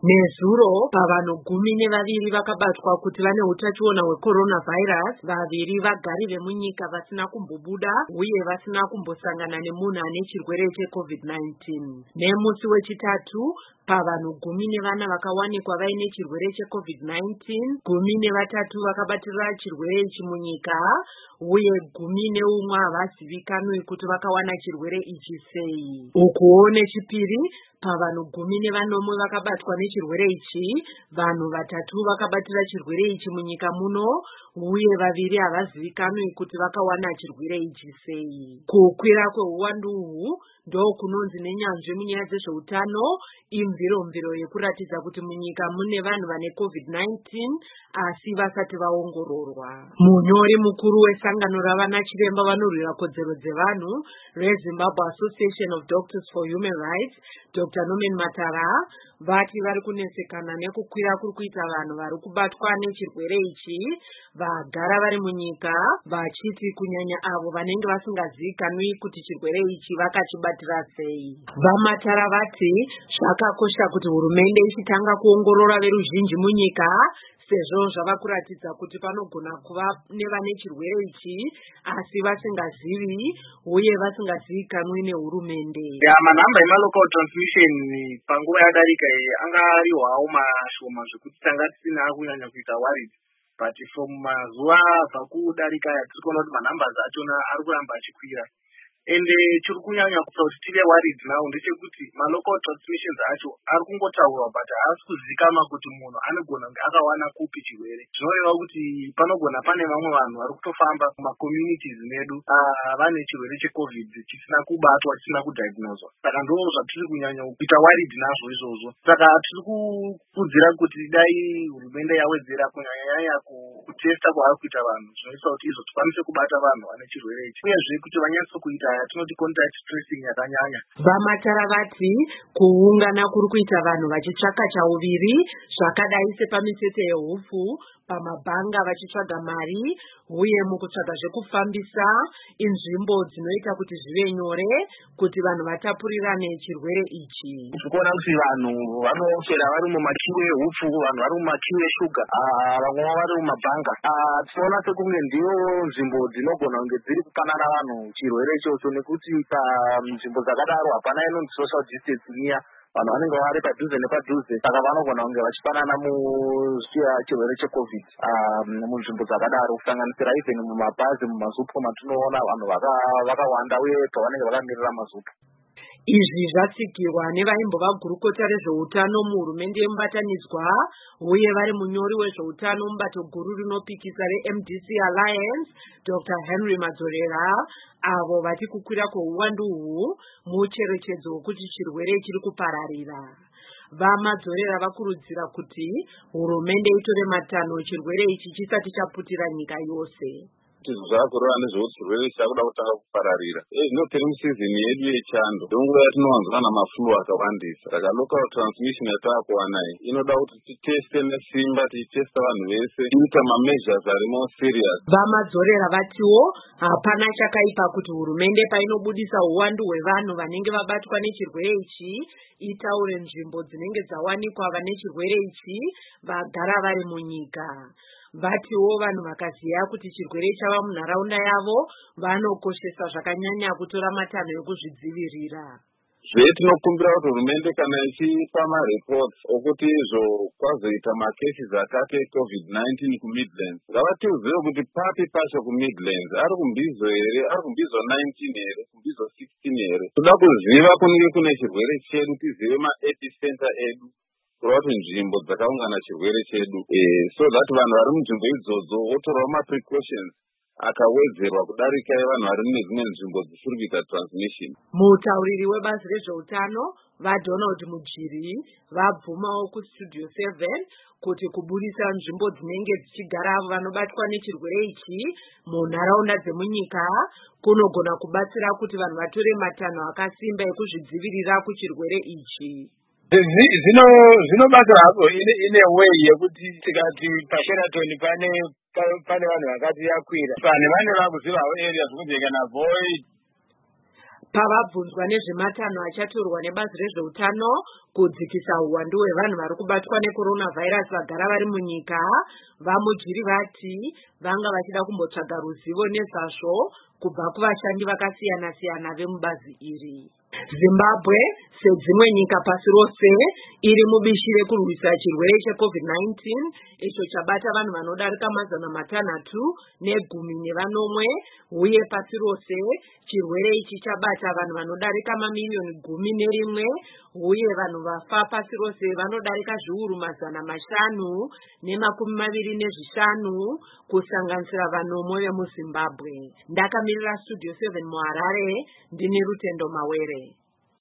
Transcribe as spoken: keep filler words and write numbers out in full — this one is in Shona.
Nezuro pavanhu gumi nevaviri vakabatwa kuti vane utachiona hwecoronavirus, vaviri vagari vemunyika vasina kumbobuda uye vasina kumbosangana nemunhu ane chirwere checovid nineteen. Nemusi wechitatu pavanhu gumi nevana vakawanikwa vaine chirwere checovid nineteen, gumi nevatatu vakabatirira chirwere ichi munyika uye gumi neumwe havazivikanwi kuti vakawana chirwere ichi sei. Ukuwo nechipiri pavanhu gumi nevanomwe vakabatwa nechirwere ichi, vanhu vatatu vakabatira chirwere ichi munyika muno uye vaviri havazivikanwi kuti vakawana chirwere ichi sei. Kukwira kweuwandu uhu ndokunonzi nenyanzvi munyaya dzezveutano imviro-mviro yekuratidza kuti munyika mune vanhu vane covid nineteen asi vasati vaongororwa. Munyori mukuru wesangano ravana chiremba vanorwira kodzero dzevanhu reZimbabwe Association of Doctors for Human Rights, Doctor Norman Matara, vati vari kunesekana nekukwira kuri kuita vanhu vari kubatwa nechirwere ichi vagara vari munyika, vachiti kunyanya avo vanenge vasingazivikanwi kuti chirwere ichi vakachibatira sei. VaMatara vati zvakakosha kuti hurumende ichitanga kuongorora veruzhinji munyika sezvo zvava kuratidza kuti panogona kuva nevane chirwere ichi asi vasingazivi uye vasingazivikanwi nehurumende. Ya manhamba emalocal transmission panguva yadarika iyi anga ariwawo mashoma zvekuti tanga tisina kunyanya kuita worried, but from mazuva abva kudarika aya tiri kuona kuti manhambers achona ari kuramba achikwira. Ende chiri kunyanya kuti tive worried now ndechekuti malocal transmissions acho ari kungotaurwa but haasi kuzivikanwa kuti munhu anogona kunge akawana kupi chirwere. Zvinoreva kuti panogona pane vamwe vanhu vari kutofamba mumacommunities medu vane chirwere checovid chisina kubatwa, chisina kudiagnoswa. Saka ndo zvatiri kunyanya kuita worried nazvo izvozvo. Saka tiri kukudzira kuti dai hurumende yawedzera kunyanya nyanya kutesta kwaari kuita vanhu zvinoita kuti izvo tikwanise kubata vanhu vane chirwere ichi, uyezve kuti vanyatso kuita yatinoti contact tracing yakanyanya. VaMatara vati kuungana kuri kuita vanhu vachitsvaka chauviri zvakadai sepamitsetse yehufu, pamabhanga vachitsvaga mari uye mukutsvaga zvekufambisa inzvimbo dzinoita kuti zvive nyore kuti vanhu vatapurirane chirwere ichi. Tikuona kuti vanhu vanochera vari mumakiwo ehufu, vanhu vari mumakiwo eshuga, vamwe vari mumabhanga. Tinoona sekunge ndiyo nzvimbo dzinogona kunge dziri kupanana vanhu chirwere ichocho, nekuti panzvimbo dzakadaro hapana inonzi social distance niya, vanhu vanenge vari padhuze nepadhuze, saka vanogona kunge vachipanana muchirwere checovid munzvimbo dzakadaro, kusanganisira even mumabhazi, mumazupu matinoona vanhu vakawanda uye pavanenge vakamirira mazupu. Izvi zvatsigirwa nevaimbova gurukota rezveutano muhurumende yemubatanidzwa uye vari munyori wezveutano mubato guru rinopikisa reM D C Alliance, Doctor Henry Madzorera, avo vati kukwira kweuwandu uhu mucherechedzo wekuti chirwere chiri kupararira. VaMadzorera vakurudzira kuti hurumende itore matanho chirwere ichi chisati chaputira nyika yose. Zvakurova nezvekuti chirwere chakuda kutanga kupararira inopere musizini yedu yechando, ndonguva yatinowanzwa namaflu akawandisa. Saka local transmission yataakuwana iyi inoda kuti titeste nesimba, tichitesta vanhu vese, tiita mameasures arimo serious. VaMadzorera vatiwo hapana chakaipa kuti hurumende painobudisa uwandu hwevanhu vanenge vabatwa nechirwere ichi itaure nzvimbo dzinenge dzawanikwa vane chirwere ichi vagara vari munyika. Vatiwo vanhu vakaziva kuti chirwere chava munharaunda yavo vanokoshesa zvakanyanya kutora matanho ekuzvidzivirira. Zvetinokumbira kuti hurumende kana ichipa mareports okuti izvo kwazoita macases akati covid nineteen kuMidlands, ngavatiuzive kuti papi pacho kuMidlands, ari kumbizo here, ari kumbizo nineteen here, kumbizo sixteen here. Toda kuziva kunenge kune chirwere chedu, tizive maepicenter edu kureva kuti nzvimbo dzakaungana chirwere chedu, so that vanhu vari munzvimbo idzodzo votorawo maprecautions akawedzerwa kudarika vanhu vari mune dzimwe nzvimbo dzisiri kuita transmission. Mutauriri webazi rezveutano vaDonald Mujiri vabvumawo kustudio seven kuti kubudisa nzvimbo dzinenge dzichigara avo vanobatwa nechirwere ichi munharaunda dzemunyika kunogona kubatsira kuti vanhu vatore matanho akasimba ekuzvidzivirira kuchirwere ichi. Zvinobata hapo ine way yekuti tikati paSheraton pane pane vanhu vakati yakwira, pane vane vakuzivawo area zvokuti kana void pavabvunzwa nezvematano achatorwa nebazi rezveutano kudzikisa uwandu hwevanhu vari kubatwa neCoronavirus vagara vari munyika, vamujiri vati vanga vachida kumbotsvaga ruzivo nezvazvo kubva kuvashandi vakasiyana-siyana vemubazi iri. Zimbabwe, sedzimwe nyika pasi rose, iri mubishi rekurwisa chirwere checovid nineteen icho chabata vanhu vanodarika mazana matanhatu negumi nevanomwe, uye pasi rose chirwere ichi chabata vanhu vanodarika mamiliyoni gumi nerimwe, uye vanhu vafa pasi rose vanodarika zviuru mazana mashanu nemakumi maviri nezvishanu kusanganisira vanomwe vemuZimbabwe. Ndakamirira Studio seven muHarare, ndini Rutendo Mawere.